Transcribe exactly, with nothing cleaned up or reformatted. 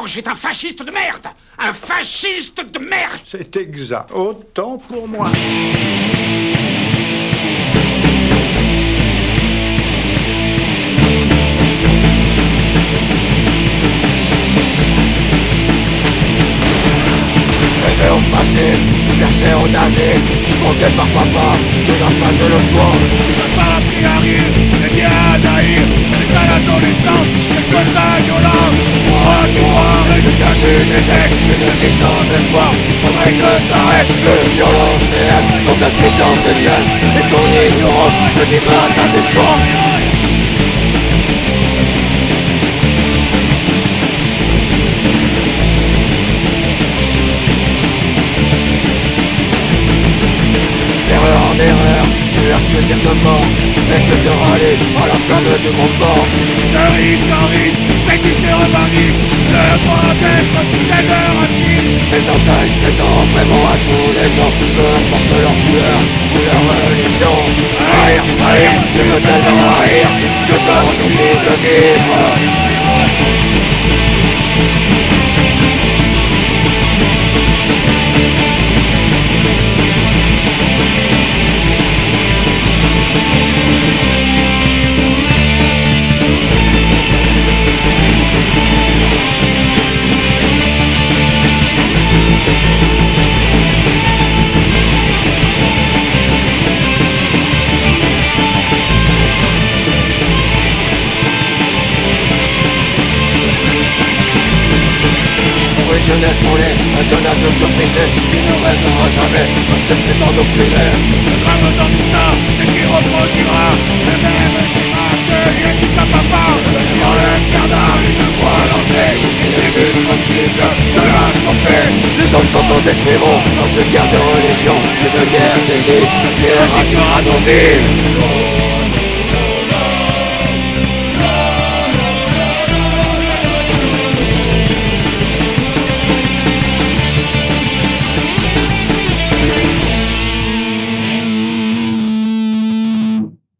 Georges est un fasciste de merde. Un fasciste de merde. C'est exact. Autant pour moi. Fasciste, versé au nazisme, manqué par papa, tu n'as pas de le choix. C'est pas la qui arrive, c'est bien d'haïr, c'est à l'adolescence, c'est que de la violence. Tu vois, tu vois, résultat d'une éthique, une vie sans espoir, faudrait que t'arrêtes. Les violences réelles sont inscrites dans tes gènes, et ton ignorance ne dit pas ta décence. Erreur, tu as tué tes de mort, et tu te rallies à la flamme du grand port. De risque en risque, bêtise et revendique, le droit d'être des leurs amis. Les entrailles s'étendent vraiment à tous les gens, peu importe leur couleur ou leur religion. Haïr, haïr, tu veux tellement haïr, que peur on oublie de vivre. Jeunesse brûlée, un jeune adulte brisé qui ne rêvera jamais parce que c'est endoctriné. Le drame dans tout ça, c'est qu'il reproduira le même schéma que les du papa. Le client infernal, une fois lancé, il est plus possible de la stopper. Les hommes sont en détruiront dans cette guerre de religion, une guerre d'ennemis qui éradiquera nos vies.